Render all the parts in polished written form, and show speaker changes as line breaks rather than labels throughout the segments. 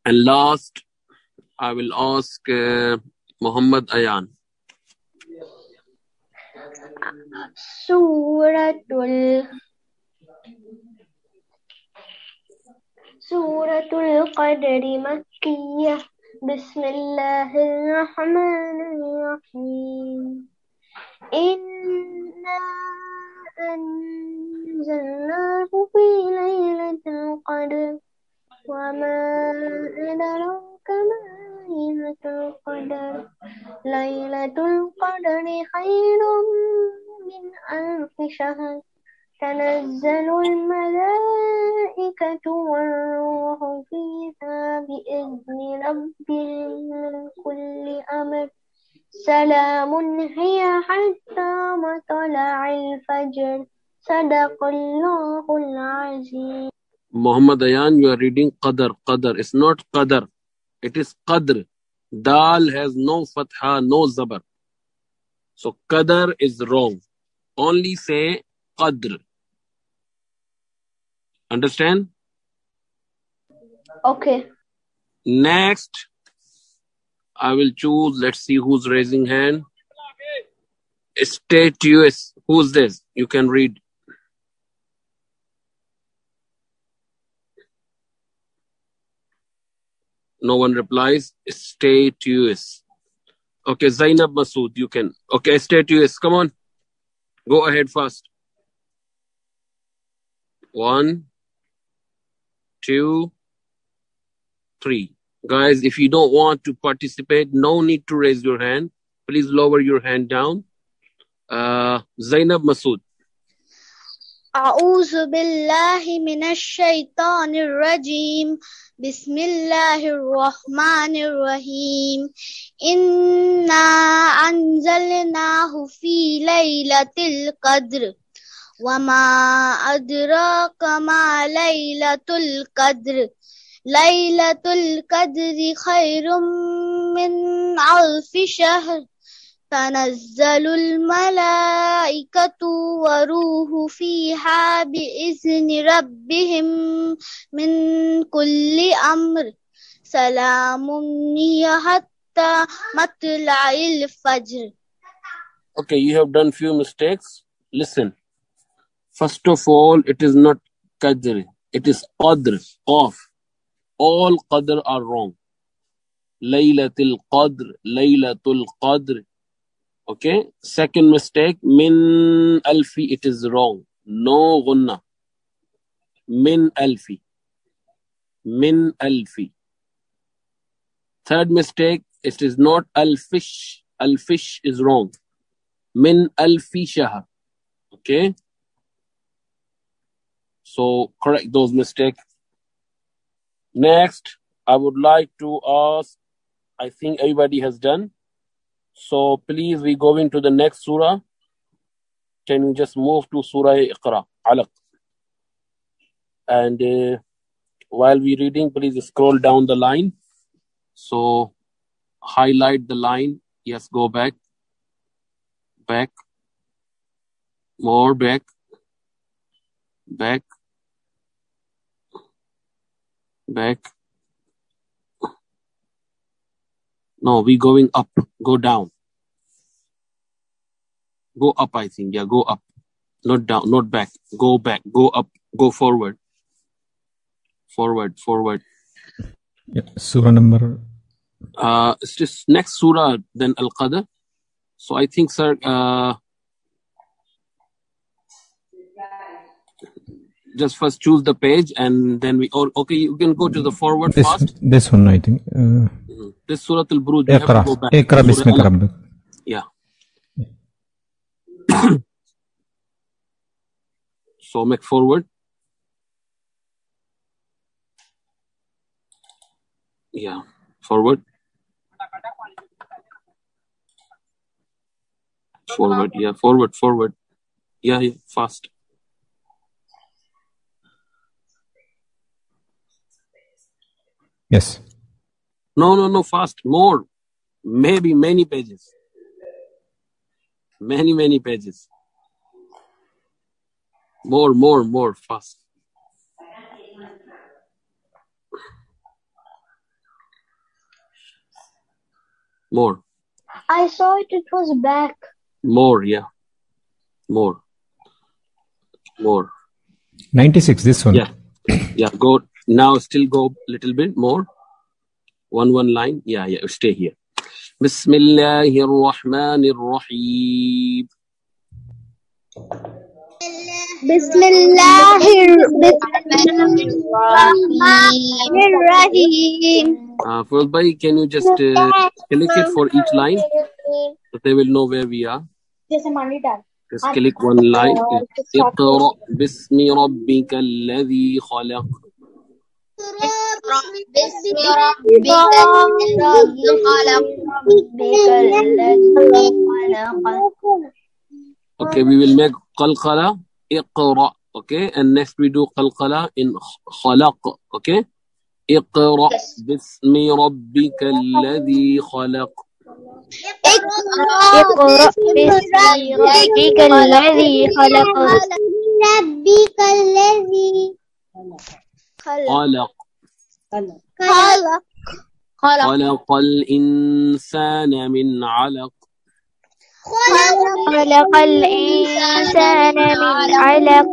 And last, I will ask Muhammad Ayan.
Suratul Qadri Makkiyah. Bismillahirrahmanirrahim. Inna anzalnahu fi laylatil qadr. Wa ma adraka ma laylatul qadr. Laylatul qadri khairun min alfi shahr. تنزل الملائكة والروح فيها بإذن ربهم من كل أمر سلام هي حتى مطلع الفجر صدق الله العظيم.
Muhammad Ayan, you are reading Qadr. Qadr. It's not Qadr. It is Qadr. Dal has no fatha, no zabar. So Qadr is wrong. Only say Qadr. Understand?
Okay.
Next, I will choose. Let's see who's raising hand. Statues. Who's this? You can read. No one replies. Statues. Okay, Zainab Masood, you can. Okay, statues. Come on. Go ahead fast. 1, 2, 3. Guys, if you don't want to participate, no need to raise your hand. Please lower your hand down. Zainab Masood.
أعوذ بالله من الشيطان الرجيم بسم الله الرحمن الرحيم إنا أنزلناه في ليلة القدر وما أدراك ما ليلة القدر ليلة القدر خير من ألف شهر تنزل الملائكة وروح فيها بإذن ربهم من كل أمر سلام هي حتى مطلع الفجر.
Okay, you have done few mistakes. Listen. First of all, it is not Qadr. It is Qadr. Qaf. All Qadr are wrong. Laylatul Qadr. Laylatul Qadr. Okay. Second mistake, min alfi, it is wrong. No gunna. Min alfi. Min alfi. Third mistake, it is not alfish. Alfish is wrong. Min alfi shahr. Okay. So correct those mistakes. Next, I would like to ask, I think everybody has done. So please, we go into the next surah. Can you just move to Surah Iqra, Alaq? And while we reading, please scroll down the line. So highlight the line. Yes, go back. Back. More back. Back. Back. No, we going up. Go down. Go up, I think. Yeah, go up. Not down, not back. Go back. Go up. Go forward. Forward, forward.
Yeah, surah number.
It's just next surah, then Al-Qadr. So I think, sir, just first choose the page and then we. Or okay, you can go to the forward fast.
This one, I think.
This Surah Al-Buruj.
Iqra. Iqra bismika rabbik.
Yeah. So make forward. Yeah, forward. Forward, yeah, forward, forward. Yeah, yeah, fast.
Yes.
No, fast. More. Maybe many pages. Many pages. More, fast. More.
I saw it. It was back.
More, yeah. More.
96, this one.
Yeah. Yeah, go. Now still go little bit more. One line. Yeah, stay here. Bismillahir Rahmanir Rahim.
Bismillahirrahmanirrahim.
First, bhai, can you just click it for each line so they will know where we are? Just click one line. اقرأ باسم ربك الذي خلق.
بسم ربك الذي خلق.
Okay, we will make qalqala, iqra, okay? And next we do qalqala in khalaq, okay? اقرأ باسم ربك الذي خلق.
اقرأ باسم ربك الذي خلق. ربك الذي
خلق.
خلق.
خلق الإنسان من علق.
خلق الإنسان من علق.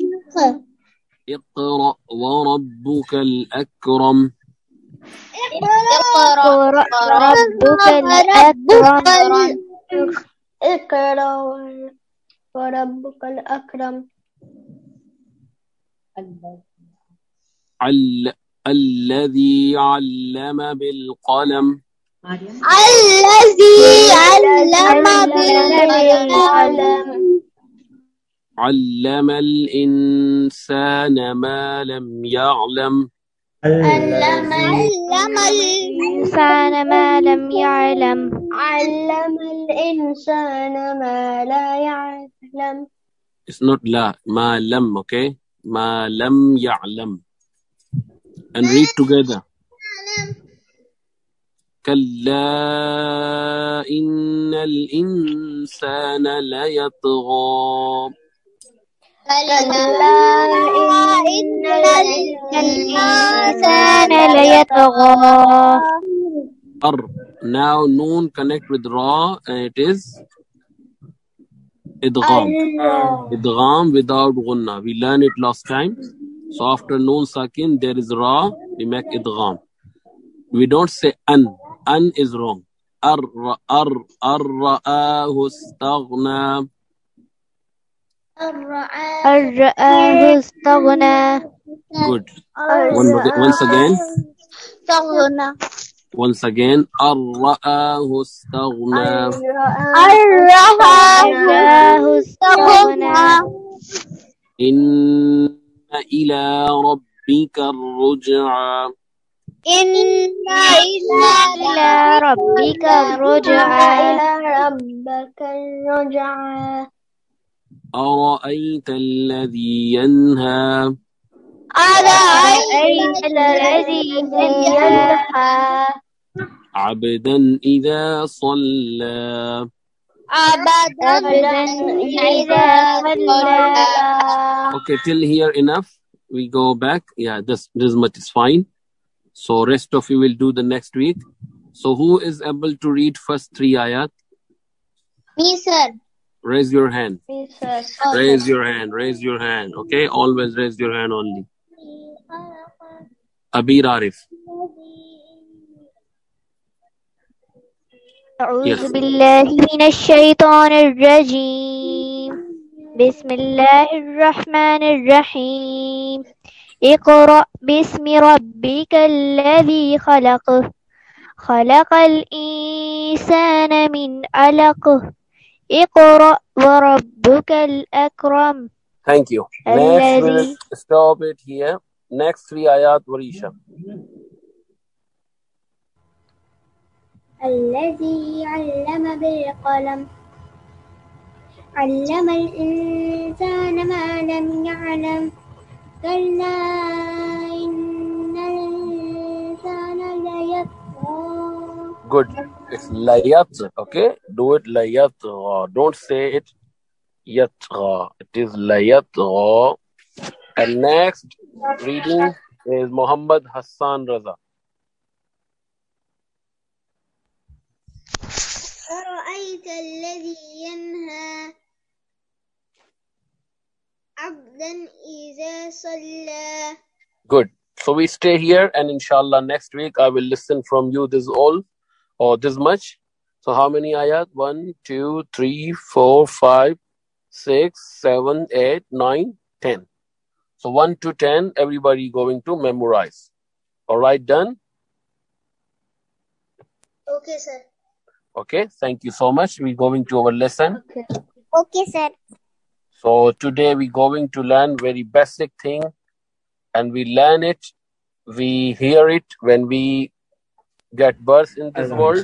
اقرأ وربك الأكرم.
اقرأ وربك الأكرم. اقرأ وربك الأكرم.
الذي علم بالقلم.
الذي علم بالقلم.
علم الإنسان ما لم يعلم.
علم الإنسان ما لم يعلم. علم الإنسان ما لا يعلم.
It's not la, ما لم, okay? ما لم يعلم. And read together. كلا إن الإنسان ليطغى.
كلا إن الإنسان ليطغى.
Now noon connect with ra and it is idgham. Idgham without gunna. We learned it last time. So after noon sakin there is ra, we make idgham. We don't say an. An is wrong. Ar-ra'ahu istaghna.
الرآه استغنى.
Good. Once again. Once again. Ar-ra'ahu istaghna.
الرآه استغنى.
Inna ila rabbika ar-ruj'a.
إن إلى ربك الرجعى. إلى ربك الرجعى.
أرأيت الذي ينهى.
أرأيت الذي ينهى
عبدا إذا صلى.
عبدا إذا صلى.
Okay, till here enough. We go back. Yeah, this much is fine. So rest of you will do the next week. So who is able to read first 3 ayat?
Me, sir.
Raise your hand.
Me, sir.
Raise your hand. Raise your hand. Okay, always raise your hand only. Abir Arif.
أعوذ بالله من الشيطان الرجيم. بسم الله الرحمن الرحيم. اقرأ باسم ربك الذي خلق. خلق الإنسان من علق. اقرأ وربك الأكرم.
Thank you. Next we will stop it here. Next 3 ayat, Warisha.
الذي علم بالقلم. علم الإنسان ما لم يعلم. كلا إن الإنسان ليطغى.
Good. It's layat. Okay. Do it layat. Don't say it yatgha. It is layatgha. And next reading is Muhammad Hassan Raza.
أرأيت الذي ينهى عبدا إذا صلى.
Good. So we stay here, and inshallah next week I will listen from you this all or this much. So how many ayat? 1, 2, 3, 4, 5, 6, 7, 8, 9, 10. So 1 to 10, everybody going to memorize. All right, done?
Okay, sir.
Okay, thank you so much. We're going to our lesson.
Okay, sir.
So today we're going to learn very basic thing, and we learn it, we hear it when we get birth in this world.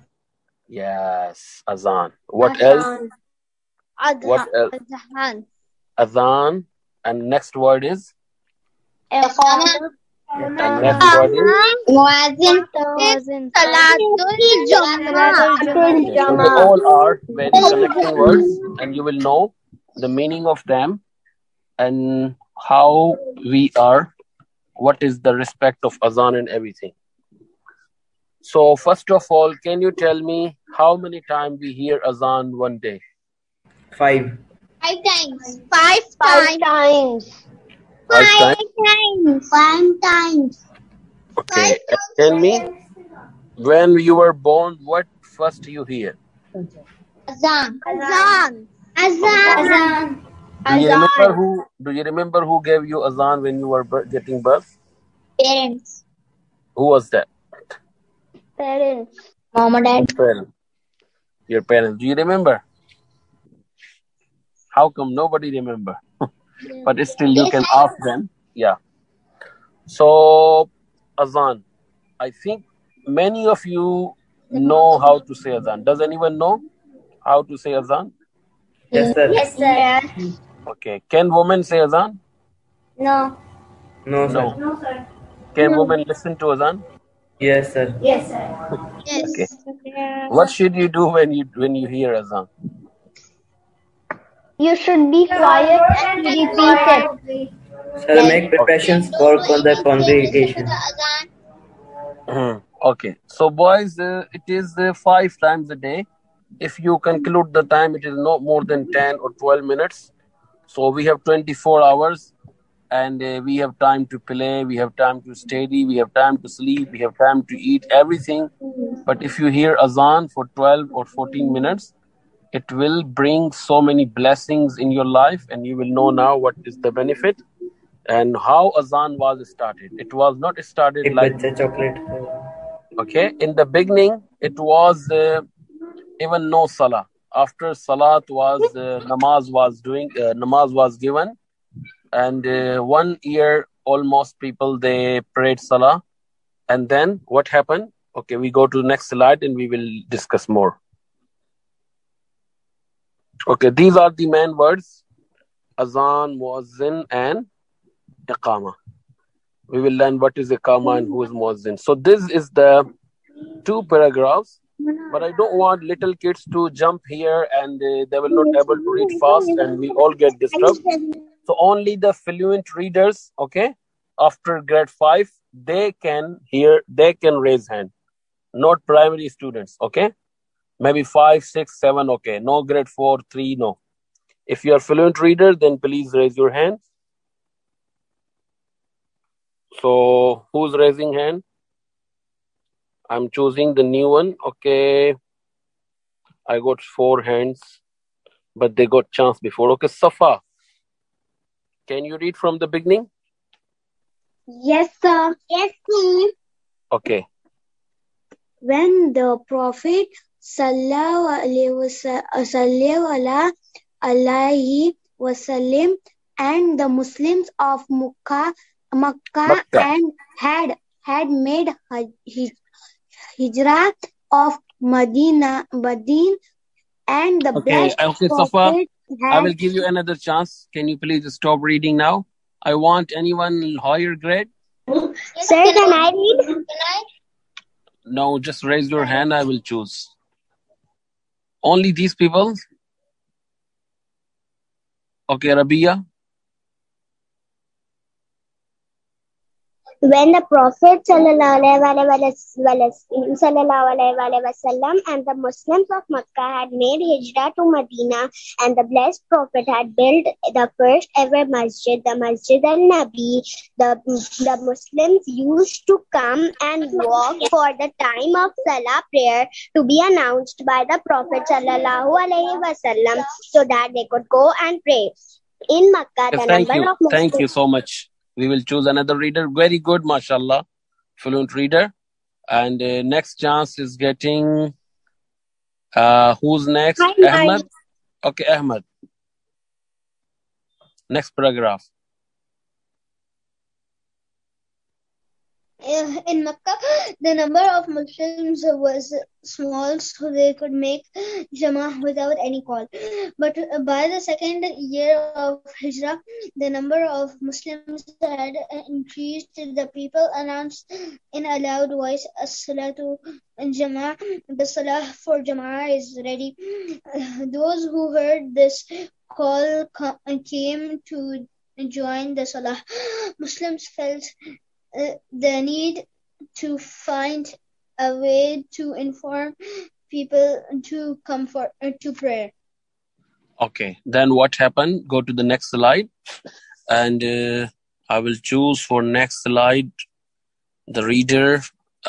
Yes, azan. What else? What else?
Adhan.
Adhan. And next word is?
Iqamah.
And next word is?
Muazzin. Salatul Jama'ah.
Okay, so they all are very connecting words, and you will know the meaning of them and how we are, what is the respect of azan and everything. So first of all, can you tell me how many times we hear azan one day?
5.
5 times. 5 times.
5 times?
5 times.
Okay. And tell me, when you were born, what first you hear?
Azan. Azan. Azan.
Do you remember who gave you azan when you were getting birth?
Parents.
Who was that?
Parents. Mom and dad.
Your parents. Do you remember? How come nobody remember? But still you can ask them. Yeah. So azan. I think many of you know how to say azan. Does anyone know how to say azan?
Yes, sir.
Yes, sir.
Okay. Can women say azan?
No.
No, sir.
No. Can women listen to azan?
Yes, sir.
Yes, sir. Yes.
Okay. What should you do when you hear azan?
You should be quiet and repeat it.
Sir, make preparations for the congregation.
Okay. So boys, it is 5 times a day. If you conclude the time, it is not more than 10 or 12 minutes. So we have 24 hours, and we have time to play, we have time to study, we have time to sleep, we have time to eat, everything. But if you hear azan for 12 or 14 minutes, it will bring so many blessings in your life, and you will know now what is the benefit and how azan was started. It was not started
Ek
like
bachcha chocolate.
okay. In the beginning, it was even no salah. After salat was namaz was given, and 1 year almost people they prayed salah, and then what happened? Okay, we go to the next slide and we will discuss more. Okay, these are the main words: azan, muazzin, and iqama. We will learn what is iqama and who is muazzin. So this is the 2 paragraphs, but I don't want little kids to jump here and they will not able to read fast and we all get disturbed. So only the fluent readers, okay, after grade 5, they can raise hand. Not primary students, okay? Maybe 5, 6, 7, okay. No grade 4, 3, no. If you are fluent reader, then please raise your hand. So who's raising hand? I'm choosing the new one. Okay. I got 4 hands, but they got chance before. Okay, Safa. Can you read from the beginning?
Yes, sir. Yes, sir.
Okay.
When the Prophet sallallahu alaihi wasallam and the Muslims of Makkah and had made hijrah of Medina, and the blessed
Okay, Safa, I will give you another chance. Can you please stop reading now? I want anyone higher grade.
Sir, can I read?
No, just raise your hand. I will choose. Only these people. Okay, Rabia.
When the Prophet ﷺ and the Muslims of Makkah had made hijrah to Medina, and the blessed Prophet had built the first ever masjid, the Masjid al-Nabi, the Muslims used to come and walk for the time of Salah prayer to be announced by the Prophet ﷺ, so that they could go and pray. In Makkah, the number of Muslims...
Thank you so much. We will choose another reader. Very good, mashallah. Fluent reader. And next chance is getting... who's next? Ahmed? Okay, Ahmed. Next paragraph.
In Makkah, the number of Muslims was small, so they could make Jama'ah without any call. But by the second year of Hijrah, the number of Muslims had increased. The people announced in a loud voice, As-salatu Jama'ah, the Salah for Jama'ah is ready. Those who heard this call came to join the Salah. Muslims felt the need to find a way to inform people to come to prayer.
Okay, then what happened? Go to the next slide. And I will choose for next slide the reader.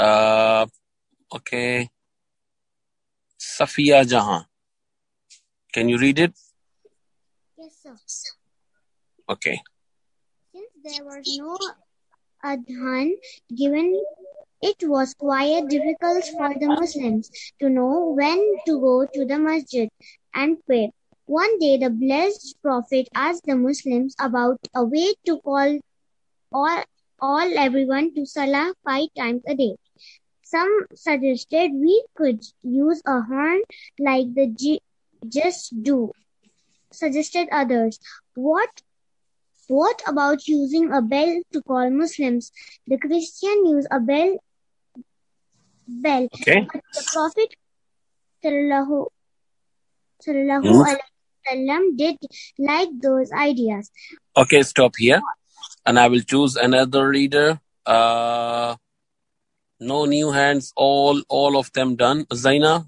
Okay. Safiya Jahan. Can you read it?
Yes, sir.
Okay.
Since there was no adhan given, it was quite difficult for the Muslims to know when to go to the masjid and pray. One day the blessed Prophet asked the Muslims about a way to call everyone to Salah 5 times a day. Some suggested we could use a horn like the just do. Suggested others. What about using a bell to call Muslims? The Christian use a bell.
Okay.
But the Prophet sallallahu alaihi wasallam did like those ideas.
Okay, stop here. And I will choose another reader. No new hands. All of them done. Zaina?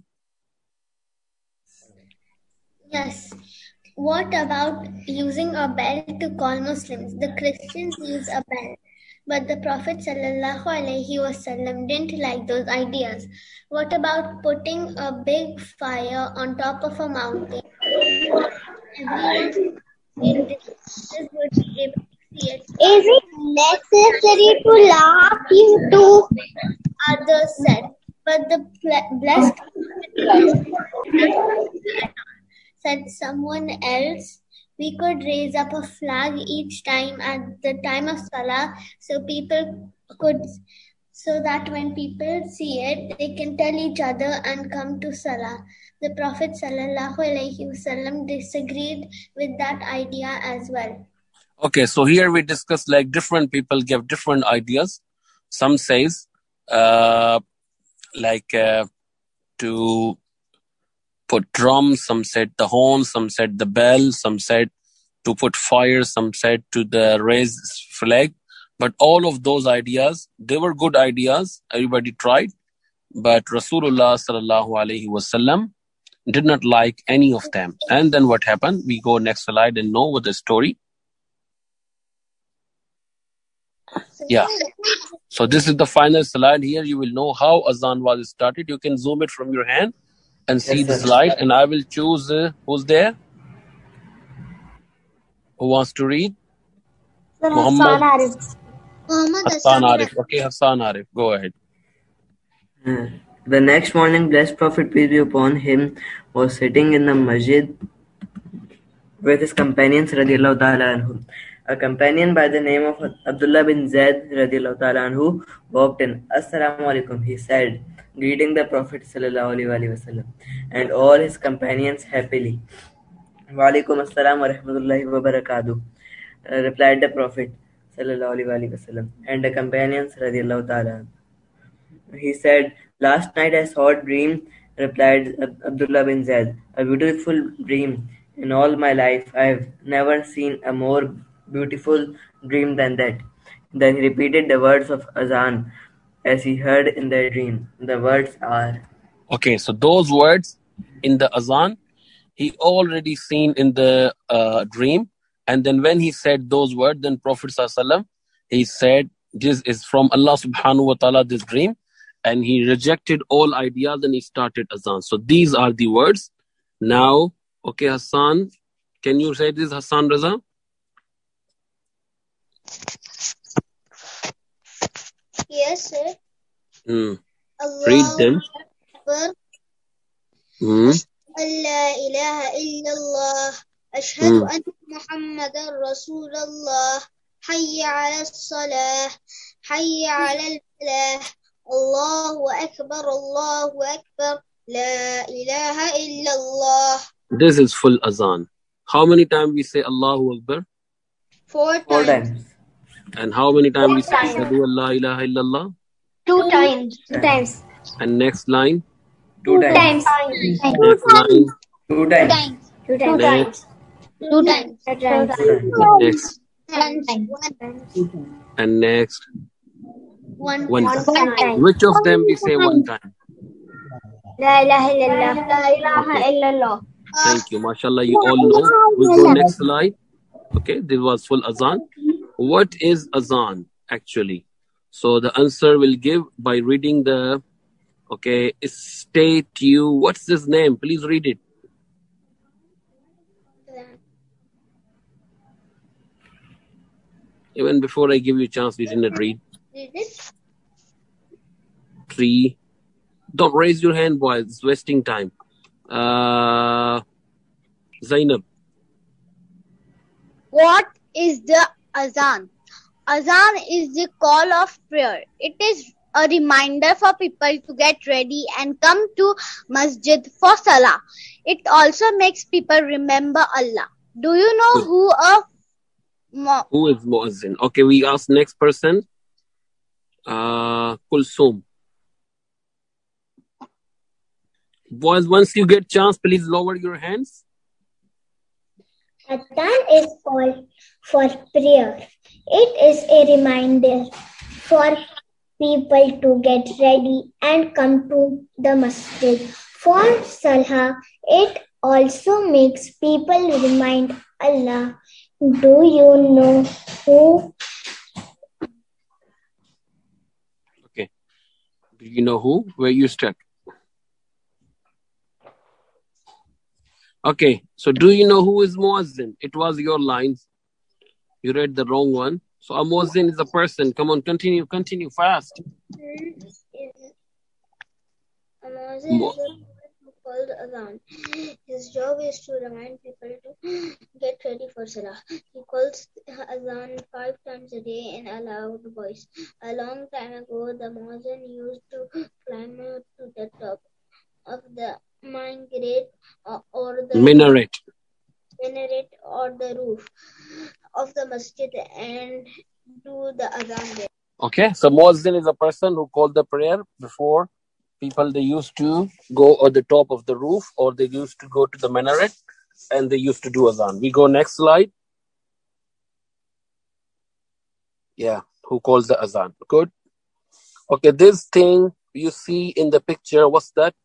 Yes. What about using a bell to call Muslims? The Christians use a bell, but the Prophet ﷺ didn't like those ideas. What about putting a big fire on top of a mountain? Everyone in this would be able to see it.
Is it necessary to laugh into?
Others said, but the blessed said someone else, we could raise up a flag each time at the time of Salah so that when people see it, they can tell each other and come to Salah. The Prophet ﷺ disagreed with that idea as well.
Okay, so here we discuss like different people give different ideas. Some says to put drums, some said the horn, some said the bell, some said to put fire, some said to the raise flag. But all of those ideas, they were good ideas. Everybody tried. But Rasulullah sallallahu alaihi wasallam did not like any of them. And then what happened? We go next slide and know what the story. Yeah. So this is the final slide. Here you will know how Azan was started. You can zoom it from your hand and see the slide. And I will choose who's there? Who wants to read?
Hassan Arif.
Hassan Arif. Okay, Hassan Arif. Go ahead.
The next morning, blessed Prophet, peace be upon him, was sitting in the masjid with his companions, radiallahu ta'ala anhu. A companion by the name of Abdullah bin Zaid, radiallahu ta'ala anhu, walked in. Assalamu alaikum, he said, greeting the Prophet sallallahu alaihi wasallam and all his companions happily. Wa alaikum assalam wa rahmatullahi wa barakatuh, replied the Prophet sallallahu alaihi wasallam and the companions, radiallahu ta'ala. He said, last night I saw a dream, replied Abdullah bin Zaid, a beautiful dream. In all my life, I have never seen a more beautiful dream than that. Then he repeated the words of Azan as he heard in their dream. The words are...
Okay, so those words in the azan, he already seen in the dream. And then when he said those words, then Prophet ﷺ, he said, this is from Allah subhanahu wa ta'ala, this dream. And he rejected all ideas and he started azan. So these are the words. Now, okay, Hassan, can you say this, Hassan Raza?
Yes, sir.
Read them.
لا إله إلا الله أشهد أن محمد رسول الله حي على الصلاة حي على الفلاح الله أكبر لا إله إلا الله.
This is full azan. How many times we say Allahu Akbar?
4 times.
And how many times we say Ashhadu an la ilaha illallah?
2 times.
2 times.
And next line?
2 times.
Next line?
2 times.
2 times.
Next?
2 times.
Next?
1 time.
And next?
1
time.
Which of them we say 1 time?
La ilaha illallah.
La ilaha illallah.
Thank you. MashaAllah, you all know. We go next slide. Okay, this was full azan. What is azan actually? So the answer will give by reading the, okay, state you, what's his name? Please read it. Even before I give you a chance, we didn't read. 3. Don't raise your hand, boys. It's wasting time. Zainab.
What is the azan? Azan is the call of prayer. It is a reminder for people to get ready and come to masjid for salah. It also makes people remember Allah. Do you know who
is Muazzin? Okay, we ask next person. Kulsum. Boys, once you get chance, please lower your hands.
Adhan is called for prayer. It is a reminder for people to get ready and come to the masjid for salah. It also makes people remind Allah. Do you know who?
Okay. Do you know who? Where you stuck? Okay. So do you know who is Muazzin? It was your lines. You read the wrong one. So a Muazzin is a person. Come on, continue fast.
A Muazzin is called Adhan. His job is to remind people to get ready for Salah. He calls Adhan 5 times a day in a loud voice. A long time ago, the Muazzin used to climb to the top of the minaret or the roof of the masjid and do the Adhan there.
Okay, so Muazzin is a person who called the prayer before. People, they used to go on the top of the roof or they used to go to the minaret and they used to do azan. We go next slide. Yeah, who calls the azan? Good. Okay, this thing you see in the picture, what's that?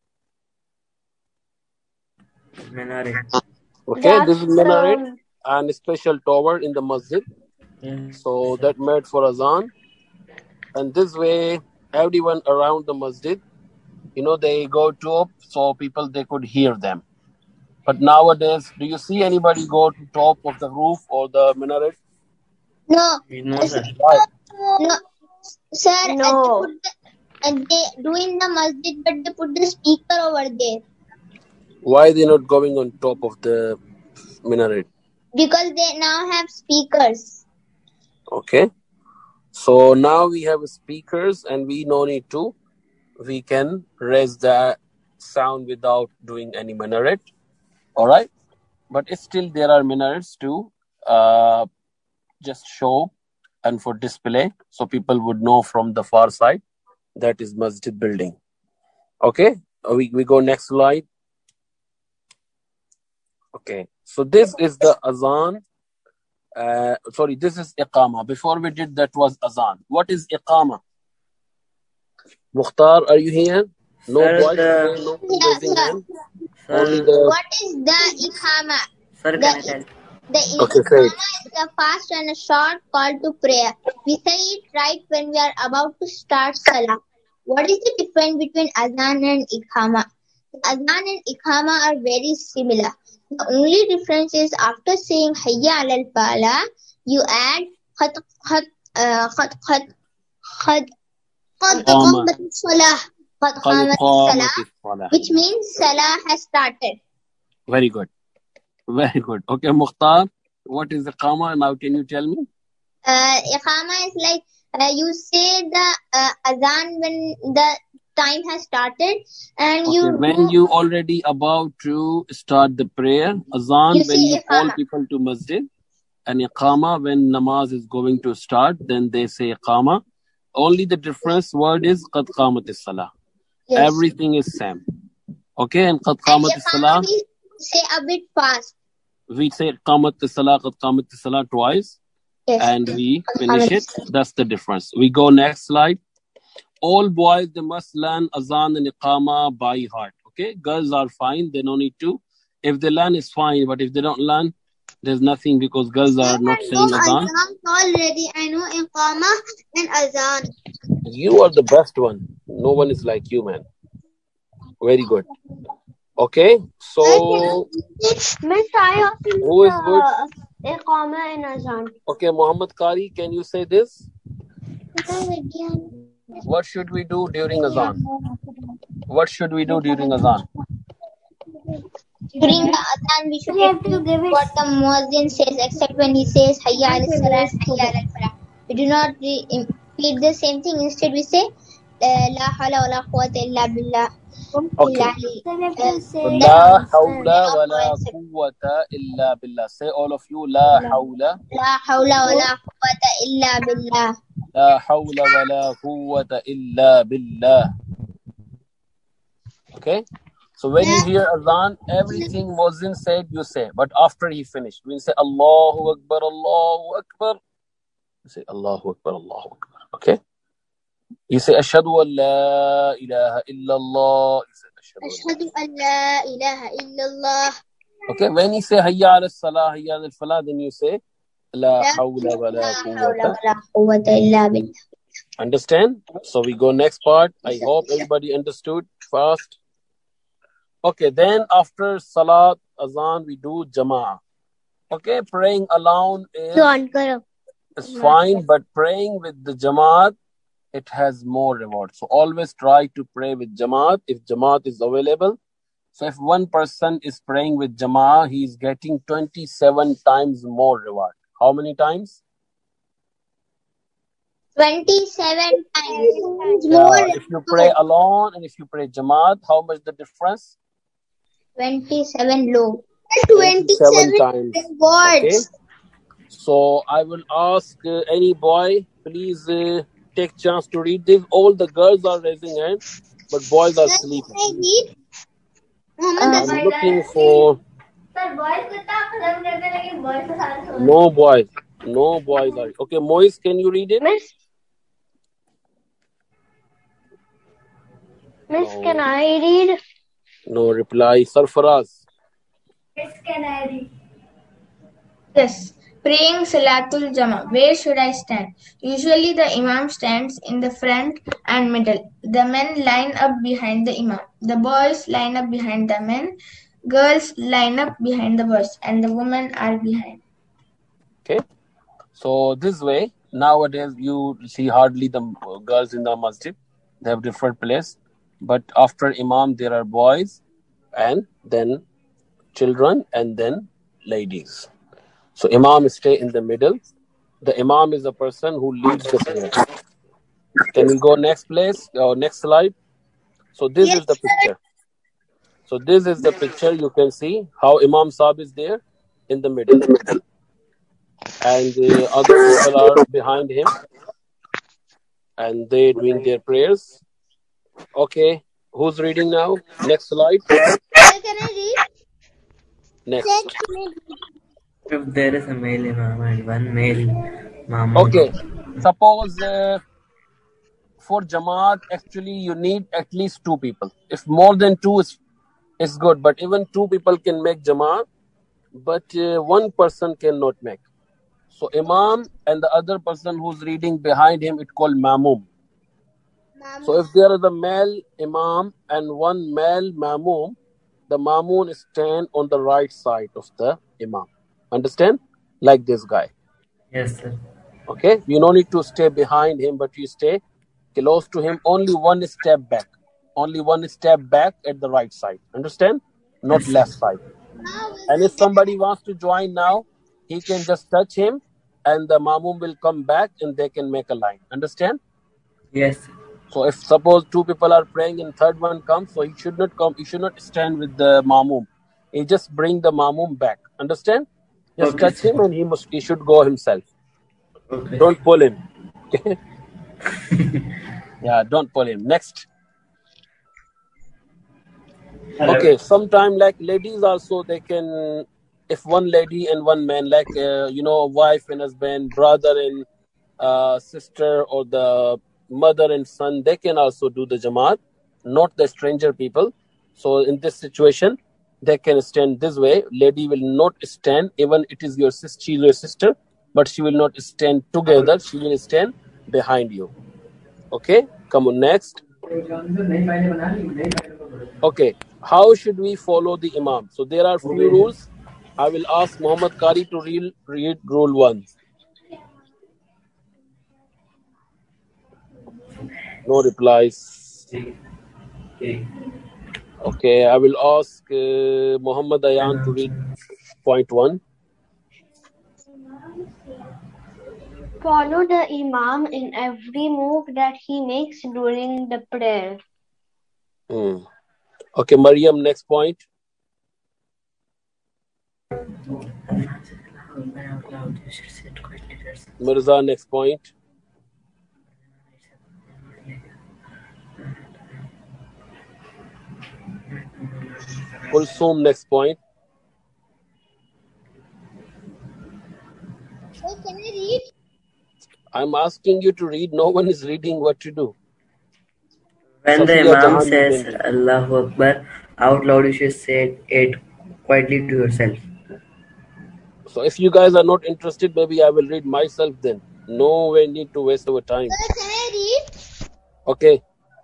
Minaret.
Okay, this is minaret and a special tower in the masjid. So that made for azan. And this way, everyone around the masjid, they go top so people, they could hear them. But nowadays, do you see anybody go to top of the roof or the minaret?
No.
No, sir.
Why?
No. Sir,
No.
they do in the masjid, but they put the speaker over there.
Why they not going on top of the minaret?
Because they now have speakers.
Okay. So now we have speakers and we no need to. We can raise the sound without doing any minaret. All right. But still there are minarets to just show and for display. So people would know from the far side that is masjid building. Okay. We go next slide. Okay. So this is the azan Sorry, this is iqama. Before we did that was azan. What is iqama? Mukhtar, are you here? No
Sir,
voice today, no one
Yeah,
raising
sir.
hand. Only
sir,
the.
What is the iqama?
sir,
The
can I tell?
Okay, say it.
iqama is a fast and a short call to prayer. We say it right when we are about to start salah. What is the difference between azan and iqama? Azan and iqama are very similar. The only difference is after saying hayya alal fala, you add khat khat khat khat khat qad
Qama.
qamat salah. Qad
Qad
qamat salah,
qamatis salah.
which means salah has started.
Very good. Very good. Okay, Mukhtar, what is iqama? Now can you tell me?
Iqama is like you say the azan when the time has started, and
Okay, when you already about to start the prayer, azan
You
when
say
you call
iqama.
people to masjid, and iqama when namaz is going to start, then they say iqama. Only the difference word is qad qamatis salah.
Yes.
Everything is same. Okay, and qad
And
qamatis
iqama
salah,
we say a bit fast.
we say qamatis salah, qad qamatis salah twice,
Yes.
and we
Qad
finish
qamat
it. That's the difference. We go next slide. All boys, they must learn azan and iqama by heart. Okay, girls are fine, they don't need to. If they learn, it's fine, but if they don't learn, there's nothing because girls are not saying azan.
Already. I know iqama and azan.
You are the best one. No one is like you, man. Very good. Okay, so
Miss, I also
who is good?
iqama and azan.
Okay, Muhammad Kari, can you say this? What should we do during azan? What should we do during azan?
During the adhan, we should have to give what the muezzin says, except when he says hayya ala salah, hayya ala falah. We do not repeat the same thing. Instead, we say la hawla wa la quwwata illa billah.
Okay. La hawla wa la quwwata illa billah. Say all of you, la hawla.
La hawla wa la quwwata illa billah.
La hawla wa la quwwata illa billah. Okay? So when you hear azan, everything Muezzin said, you say. But after he finished, when you say Allahu Akbar, Allahu Akbar, you say Allahu Akbar, Allahu Akbar. Okay? You say Ashhadu an la ilaha illallah. You say
Ashhadu an la ilaha illallah.
Okay, when you say Hayya ala salah, Hayya ala falah, then you say La hawla wa la
quwwata illa billah.
Understand? So we go next part. I hope everybody understood fast. Okay, then after salat, azan, we do jama'ah. Okay, praying alone is fine, but praying with the jamaat, it has more reward. So always try to pray with jamaat if jamaat is available. So if one person is praying with jama'ah, he is getting 27 times more reward. How many times?
27 times
more. If you pray alone and if you pray jamaat, how much the difference?
27 low.
27 times.
Words.
Okay. So I will ask any boy, please take chance to read this. All the girls are raising hands, but boys are sleeping. I'm looking for no boys. No boys are okay. Moise, can you read it?
Miss, can I read?
No reply. Sarfaraz.
Miss, can I read?
Yes. Praying Salatul Jama. Where should I stand? Usually the Imam stands in the front and middle. The men line up behind the Imam. The boys line up behind the men. Girls line up behind the boys. And the women are behind.
Okay. So this way, nowadays you see hardly the girls in the masjid. They have different place. But after Imam, there are boys and then children and then ladies. So Imam stay in the middle. The Imam is the person who leads the prayer. Can we go next place or next slide? So this is the picture. So this is the picture. You can see how Imam Saab is there in the middle. And the other people are behind him. And they doing their prayers. Okay. Who's reading now? Next slide.
Can I read?
Next.
If there is a male imam and one male
Okay,
mamun.
suppose for Jamaat, actually you need at least two people. If more than two is good, but even two people can make Jamaat, but one person cannot make. So Imam and the other person who's reading behind him, it's called Mamum. So if there is a male Imam and one male Mamum, the Mamun stand on the right side of the Imam. Understand? Like this guy.
Yes, sir.
Okay? You don't need to stay behind him, but you stay close to him. Only one step back. Only one step back at the right side. Understand? Not
Yes, sir.
left side. And if somebody wants to join now, he can just touch him and the Mamum will come back and they can make a line. Understand?
Yes, sir.
So if suppose two people are praying and third one comes, so he should not come. He should not stand with the Mamum. He just bring the Mamum back. Understand? Just
Okay,
touch
sir.
him and he should go himself.
Okay.
Don't pull him. Okay? Yeah, don't pull him. Next.
Hello.
Okay, sometime like ladies also they can, if one lady and one man, like wife and husband, brother and sister, or the mother and son, they can also do the Jamaat, not the stranger people. So in this situation, they can stand this way. Lady will not stand, even it is your sister, she is your sister, but she will not stand together. She will stand behind you. Okay, come on next. Okay, how should we follow the Imam? So there are few rules. I will ask Muhammad Qari to read rule 1. No replies. Okay, I will ask Muhammad Ayan to read point 1.
Follow the Imam in every move that he makes during the prayer.
Okay, Maryam, next point. Mirza, next point. Kulsum, next point.
Oh, can I read?
I'm asking you to read. No one is reading. What to do?
When the
Safiya
Imam
Jahan, you
says
can read.
Allahu Akbar out loud, you should say it quietly to yourself.
So if you guys are not interested, maybe I will read myself then. No way need to waste our time.
Sir, can I read?
Okay.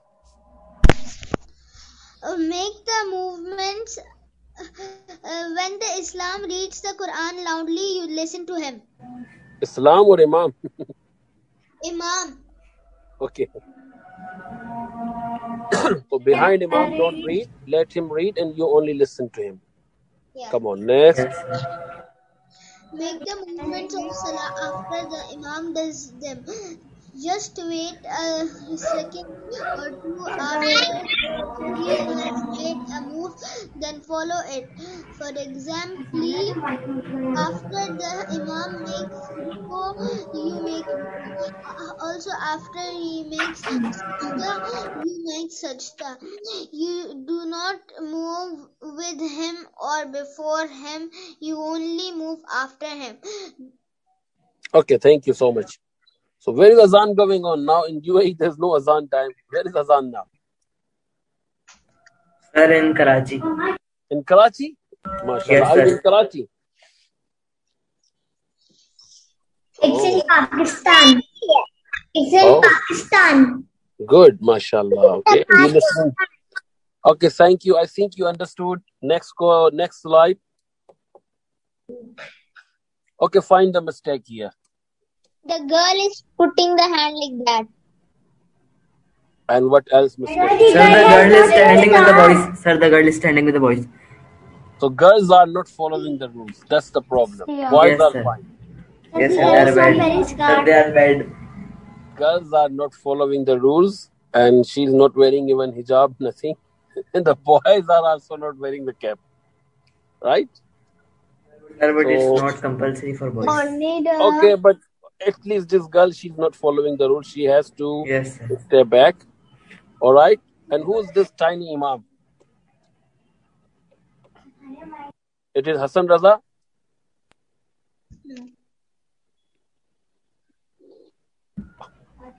Make the movements. When the Islam reads the Quran loudly, you listen to him.
Islam or Imam?
Imam.
Okay. So behind Imam, don't read. Let him read and you only listen to him.
Yeah.
Come on, next.
Yes.
Make the movements of Salah after the Imam does them. Just wait a second or two after he has made a move, then follow it. For example, after the Imam makes ruku, you make ruku. Also, after he makes sajda, you make sajda. You do not move with him or before him. You only move after him.
Okay, thank you so much. So where is Azan going on now? In UAE, there's no Azan time. Where is Azan now?
Sir, in Karachi.
In Karachi? MashaAllah.
Yes,
Are you in
sir.
Karachi?
It's in Pakistan. It's in Pakistan.
Good, MashaAllah. Okay, you listen. Okay, thank you. I think you understood. Next slide. Okay, find the mistake here.
The girl is putting the hand like that.
And what else mistake?
Sir, the girl is standing with the boys. Sir, the girl is standing with the boys.
So girls are not following the rules. That's the problem.
Yeah.
Boys
Yes,
are
sir.
fine.
Yes, sir, they are bad. Sir, they are bad.
Girls are not following the rules, and she's not wearing even hijab, nothing. And the boys are also not wearing the cap. Right?
Sir, but it's
So-
not compulsory for boys.
Only the
Okay, but at least this girl, she's not following the rules. She has to
Yes, sir.
stay back. All right? And who's this tiny imam? It is Hassan Raza?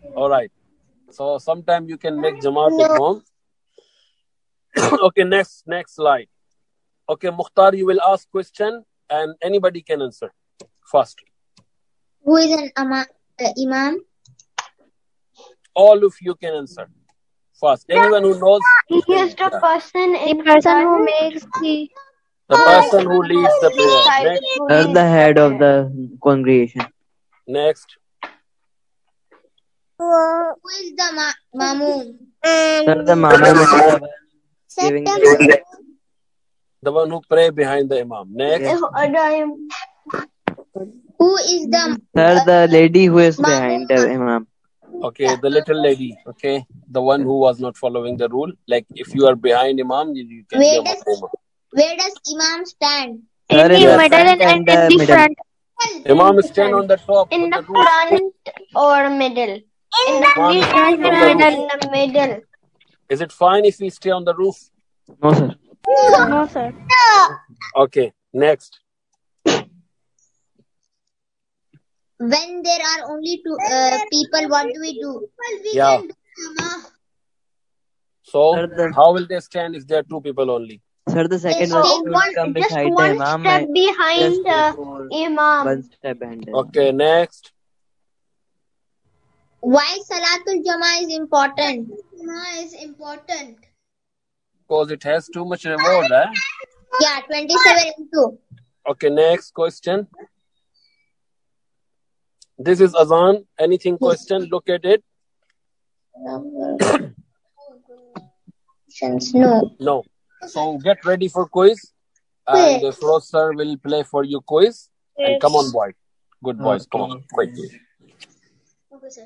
All right. So sometime you can make Jamaat at home. Okay, next slide. Okay, Mukhtar, you will ask question and anybody can answer. First.
Who is an imam?
All of you can answer. First. Anyone who knows.
He is the person who makes
the person who leads the prayer. Next.
Sir, the head of the congregation.
Next.
Who is the mamoom?
Sir, the mamoom is giving
the one who pray behind the imam. Next.
Yes.
Who is the
Sir, the lady who is behind the imam.
Okay, the little lady. Okay, the one who was not following the rule. Like if you are behind imam, you can be a mamoom.
Where does imam stand?
Sir,
in the middle and in the front.
Imam stand on the top.
In the front or middle? In the middle.
Is it fine if we stay on the roof?
No, sir.
No, sir.
Okay, next.
When there are only two people, what do we do?
Yeah. So, how will they stand if there are two people only?
Sir, the second one should come beside the imam.
Step behind the imam.
One step behind him.
Okay, next.
Why Salatul Jama'ah is important? Jama'ah is important.
Because it has too much reward, eh?
Yeah, 27 into.
Okay, next question. This is Azan. Anything question? Look at it.
No.
No. So get ready for quiz. And the Firoz sir will play for you quiz. And come on, boy. Good boys. Come on. Quick.
Okay, sir.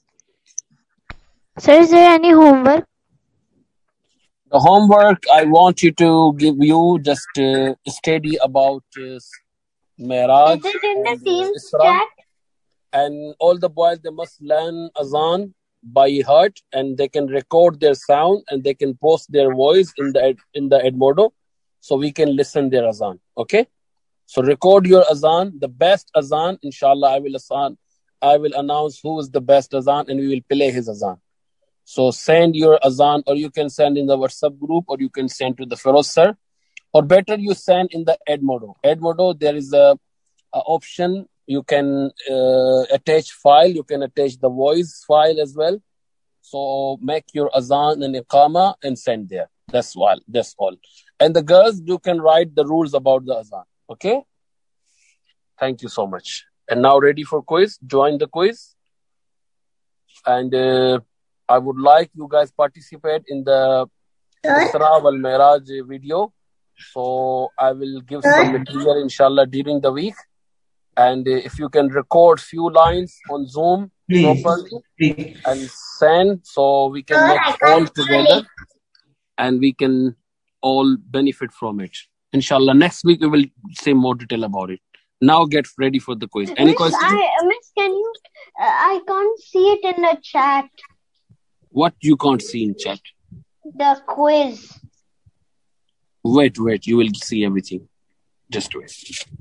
Sir, is there any homework?
The homework I want you to give you just study about Miraj.
Is it in the Teams
Isra.
chat?
And all the boys, they must learn Azan by heart, and they can record their sound and they can post their voice in the Edmodo, so we can listen their Azan. Okay, so record your Azan, the best Azan. Inshallah, I will announce who is the best Azan, and we will play his Azan. So send your Azan, or you can send in the WhatsApp group, or you can send to the Firoz sir, or better you send in the Edmodo. Edmodo, there is a option. You can attach file. You can attach the voice file as well. So make your Azan and Iqama and send there. That's all. And the girls, you can write the rules about the Azan. Okay? Thank you so much. And now ready for quiz? Join the quiz. And I would like you guys participate in the Isra wal Miraj video. So I will give some material, inshallah, during the week. And if you can record few lines on Zoom properly and send, so we can make all together and we can all benefit from it. Inshallah, next week we will say more detail about it. Now get ready for the quiz. Any questions?
Miss, can you? I can't see it in the chat.
What you can't see in chat?
The quiz.
Wait, you will see everything. Just wait.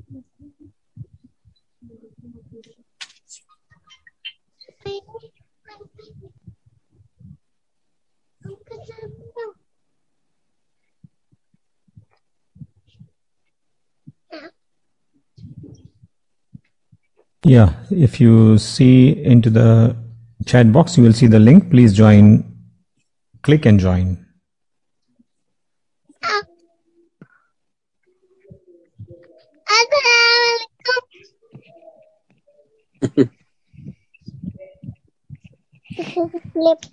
Yeah, if you see into the chat box, you will see the link. Please join. Click and join.
Flip.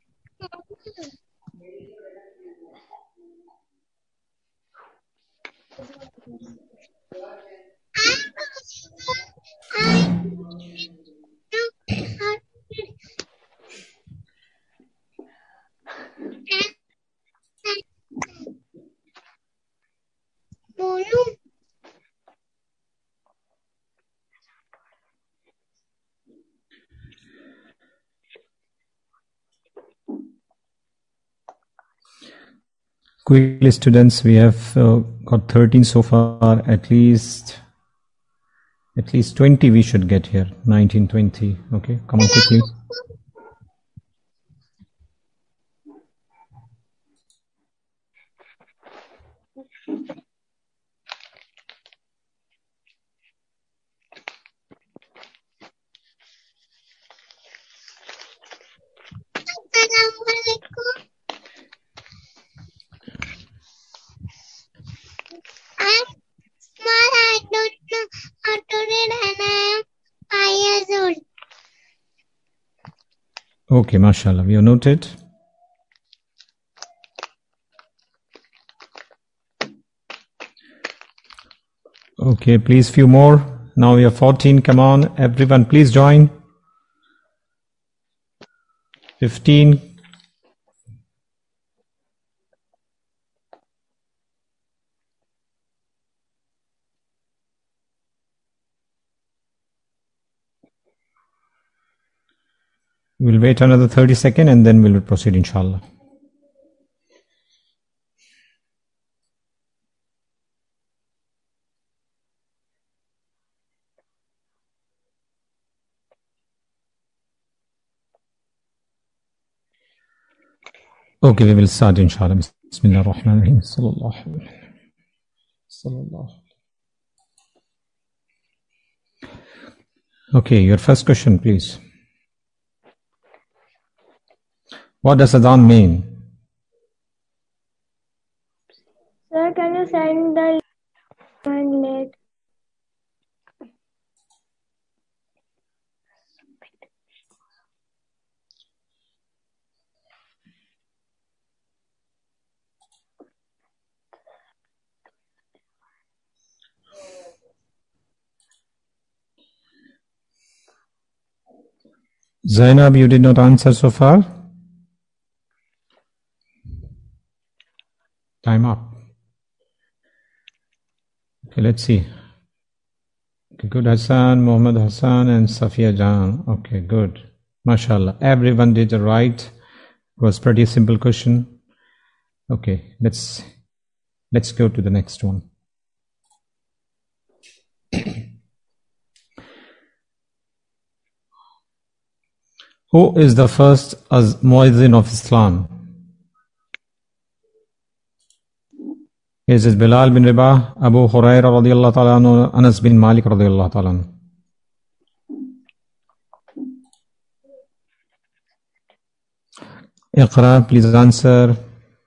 Quickly, students, we have got 13 so far. At least 20 we should get here. 19, 20. Okay, come on quickly.
Assalamualaikum. I'm small. I don't know how to read, and I am 5 years old.
Okay, mashallah. We have noted. Okay, please few more. Now we have 14. Come on, everyone, please join. 15. We'll wait another 30 seconds and then we'll proceed, inshallah. Okay, we will start, inshallah. Bismillah ar-Rahman ar-Rahim. Sallallahu alayhi wa sallam. Okay, your first question, please. What does adhan mean?
Sir, can you send the late?
Zainab, you did not answer so far? Time up. Okay, let's see. Okay, good. Hassan, Mohammed Hassan and Safiya Jan. Okay, good. MashaAllah. Everyone did it right. It was pretty simple question. Okay, let's go to the next one. Who is the first as Muazzin of Islam? Is it Bilal bin Rabah, Abu Hurairah radiyallahu ta'ala anhu, Anas bin Malik radiyallahu ta'ala anhu? Iqra, please answer.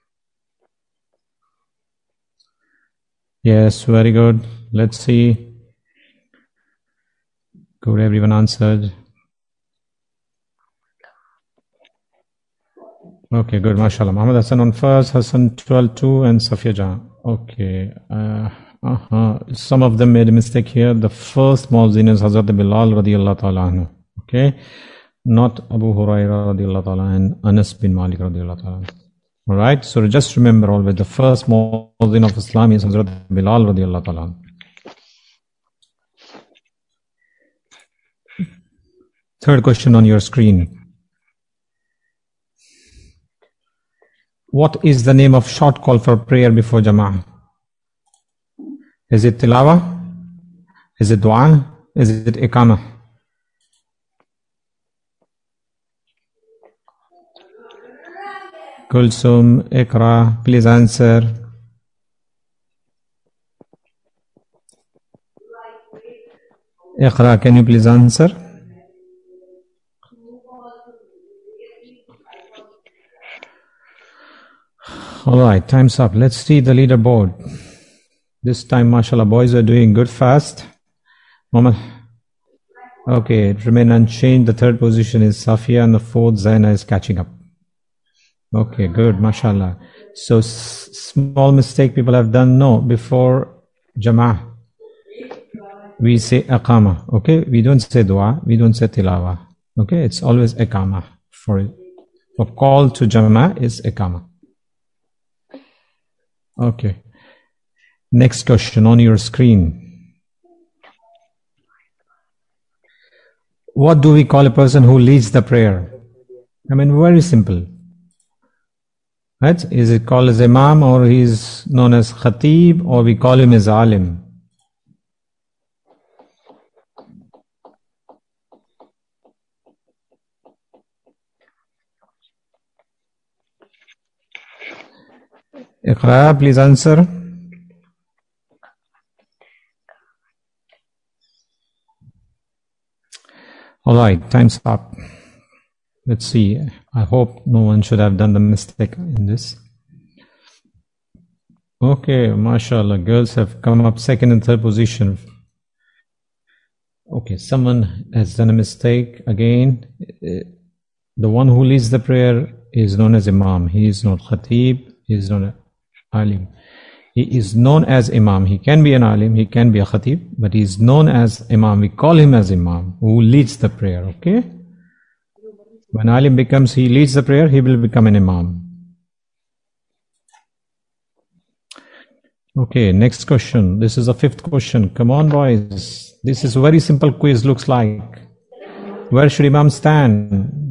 Yes, very good. Let's see. Good, everyone answered. Okay, good, mashallah. Muhammad Hassan on first, Hassan 12-2 and Safiya Jan. Okay. Some of them made a mistake here. The first Muazzin is Hazrat Bilal radiyallahu ta'ala anhu. Okay. Not Abu Hurairah radiyallahu ta'ala and Anas bin Malik radiyallahu ta'ala. Alright. So just remember always the first Muazzin of Islam is Hazrat Bilal radiyallahu ta'ala. Third question on your screen. What is the name of short call for prayer before Jama'ah? Is it Tilawa? Is it Dua? Is it Iqamah? Kulsum, Iqra, please answer. Iqra, can you please answer? Alright, time's up. Let's see the leaderboard. This time, mashallah, boys are doing good fast. Mama. Okay, it remain unchanged. The third position is Safiya and the fourth Zaina is catching up. Okay, good, mashallah. So, small mistake people have done. No, before Jama'ah, we say Aqama. Okay, we don't say Dua, we don't say Tilawa. Okay, it's always Iqama. For call to Jama'ah is Iqama. Okay. Next question on your screen. What do we call a person who leads the prayer? I mean, very simple. Right? Is it called as Imam, or he is known as Khatib, or we call him as Alim? Iqra, please answer. All right, time's up. Let's see. I hope no one should have done the mistake in this. Okay, mashallah, girls have come up second and third position. Okay, someone has done a mistake again. The one who leads the prayer is known as Imam. He is not Khatib, he is not Alim. He is known as Imam. He can be an Alim, he can be a Khatib, but he is known as Imam. We call him as Imam, who leads the prayer, okay? When Alim becomes, he leads the prayer, he will become an Imam. Okay, next question. This is the fifth question. Come on, boys. This is a very simple quiz, looks like. Where should Imam stand?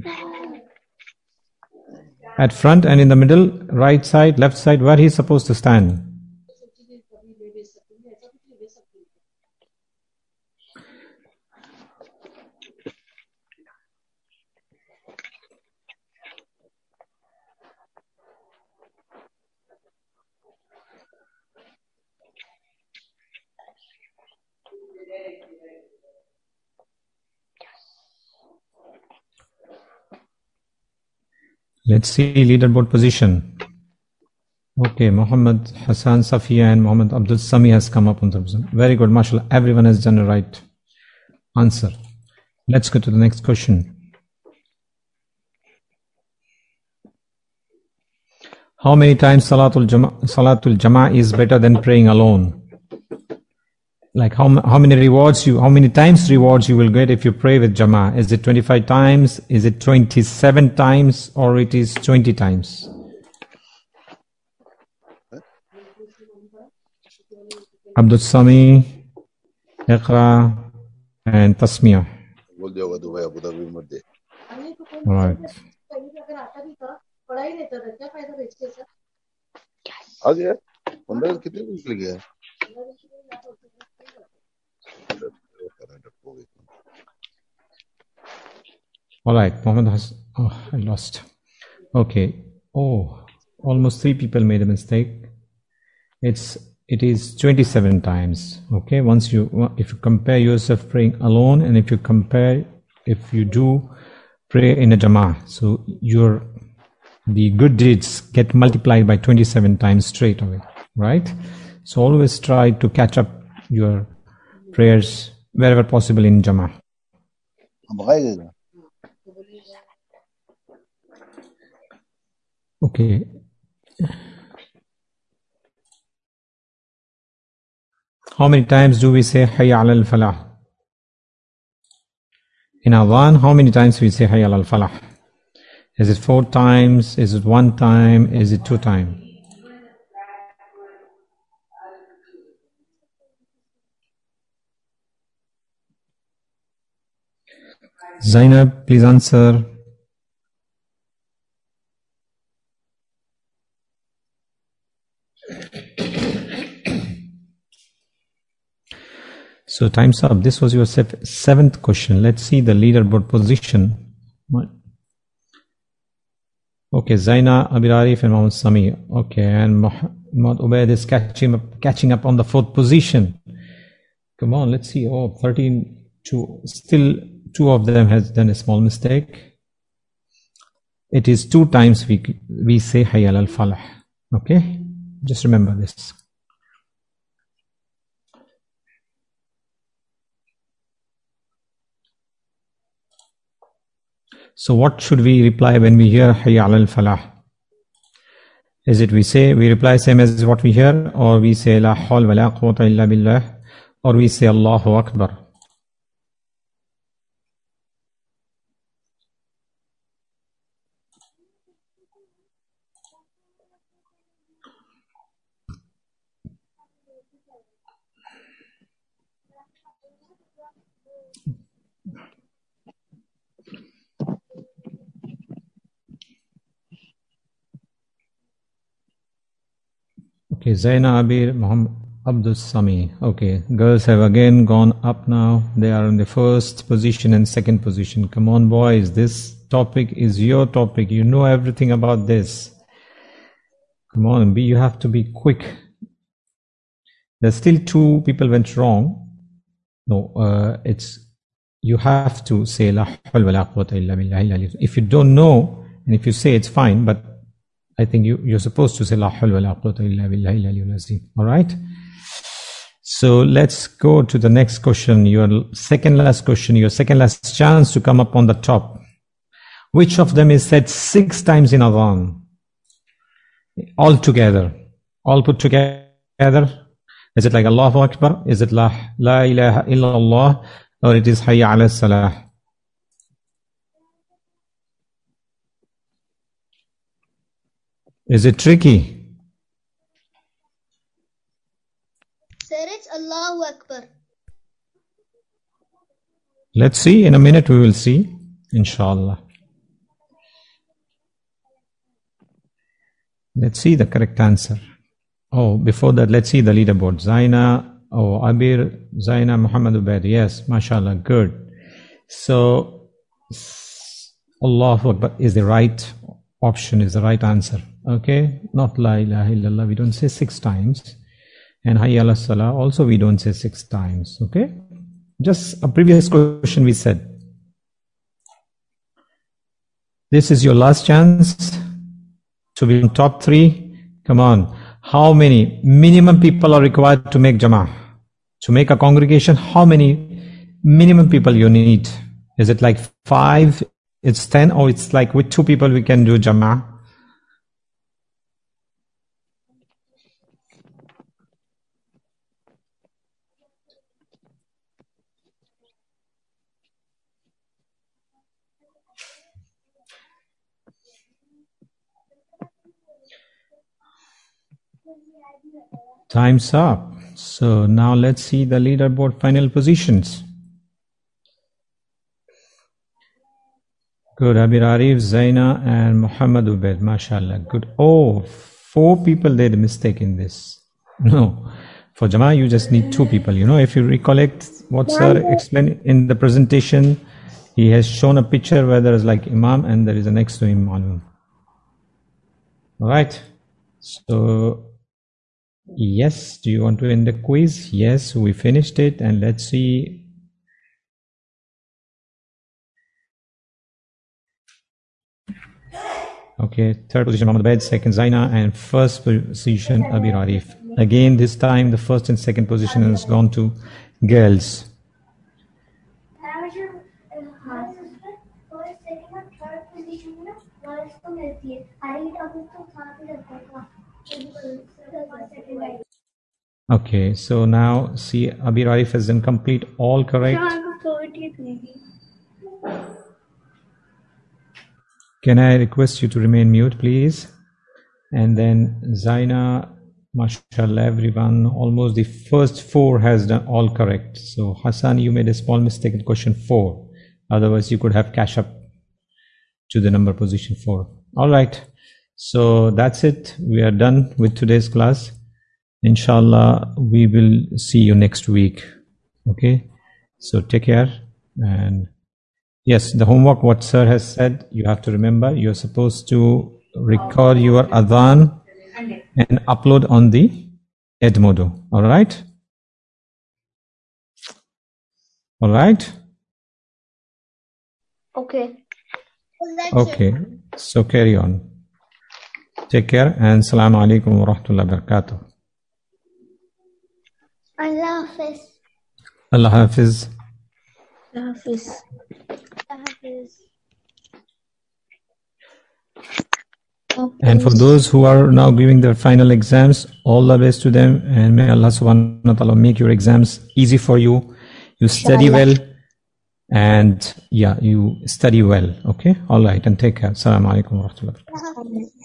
At front and in the middle, right side, left side, where he is supposed to stand? Let's see leaderboard position. Okay, Muhammad Hassan Safiya and Muhammad Abdul Sami has come up on the position. Very good, mashallah. Everyone has done the right answer. Let's go to the next question. How many times Salatul Jama'ah is better than praying alone? Like how many times rewards you will get if you pray with Jama'ah? Is it 25 times? Is it 27 times? Or it is 20 times? Abdul Sami, Iqra, and Tasmiyah. Alright. Alright, Mohammed has, I lost. Okay. Almost 3 people made a mistake. It is 27 times. Okay, if you compare yourself praying alone and if you do pray in a Jama'ah, so the good deeds get multiplied by 27 times straight away, right? So always try to catch up your prayers wherever possible in Jama'ah. Okay. How many times do we say Hayya ala al-falah? In Adhan, how many times we say Hayya ala al-falah? Is it 4 times? Is it 1 time? Is it 2 times? Zainab, please answer. So time's up. This was your 7th question. Let's see the leaderboard position. Okay, Zaina, Abir Arif and Mohammed Sami. Okay, and Muhammad Ubaid is catching up on the 4th position. Come on, let's see. 13, 2. Still 2 of them has done a small mistake. It is 2 times we say Hayya ala al-falah. Okay, just remember this. So what should we reply when we hear Hayya ala al-falah? Is it we reply same as what we hear, or we say La hawl wa la quwwata illa billah, or we say Allahu Akbar? Okay, Zaina, Abir, Muhammad Abdul Sami. Okay, girls have again gone up now. They are in the 1st position and 2nd position. Come on, boys. This topic is your topic. You know everything about this. Come on, you have to be quick. There's still 2 people went wrong. No, you have to say La hawla wa la quwwata illa billah. If you don't know, and if you say it's fine, but I think you're supposed to say La hawla wa la quwwata illa billah. All right? So let's go to the next question, your second last question, your second last chance to come up on the top. Which of them is said 6 times in Adhan? All together. All put together. Is it like Allahu Akbar? Is it La ilaha illallah? Or it is Hayya ala salah? Is it tricky?
Sir, it's Allahu Akbar.
Let's see. In a minute we will see. Inshallah. Let's see the correct answer. Oh, before that, let's see the leaderboard. Zaina, Abir, Zaina, Muhammad Ubaid. Yes, mashallah, good. So, Allahu Akbar is the right option, is the right answer. Okay? Not La ilaha illallah, we don't say 6 times. And Hayya ala salah, also we don't say 6 times. Okay? Just a previous question we said. This is your last chance to be in top 3. Come on. How many minimum people are required to make Jama'ah? To make a congregation, how many minimum people you need? Is it like 5? It's 10? Or it's like with 2 people we can do Jama'ah? Time's up. So now let's see the leaderboard final positions. Good. Abir Arif, Zaina and Muhammad Ubaid. MashaAllah. Good. Oh, 4 people did a mistake in this. No. For Jama'ah, you just need 2 people. You know, if you recollect what Sir explained in the presentation, he has shown a picture where there is like Imam and there is a next to him Malum. Alright. So, yes, do you want to end the quiz? Yes, we finished it, and let's see. Okay, 3rd position Muhammad Ubaid, 2nd Zaina, and 1st position Abir Arif. Again, this time the 1st and 2nd position has gone to girls. Okay, so now see Abir Arif has done complete all correct. Can I request you to remain mute, please? And then Zaina, mashallah, everyone, almost the first 4 has done all correct. So Hassan, you made a small mistake in question 4. Otherwise, you could have cash up to the number position 4. All right. So that's it. We are done with today's class. Inshallah, we will see you next week. Okay. So take care. And yes, the homework, what Sir has said, you have to remember, you're supposed to record your adhan and upload on the Edmodo. All right. All right.
Okay.
Okay. So carry on. Take care and Assalamu alaikum wa rahmatullahi wa barakatuh.
Allah Hafiz.
Allah Hafiz.
Allah Hafiz.
Allah Hafiz.
And for those who are now giving their final exams, all the best to them, and may Allah subhanahu wa ta'ala make your exams easy for you. You study well, and yeah, you study well. Okay. All right. And take care. Assalamu alaikum wa rahmatullahi wa barakatuh.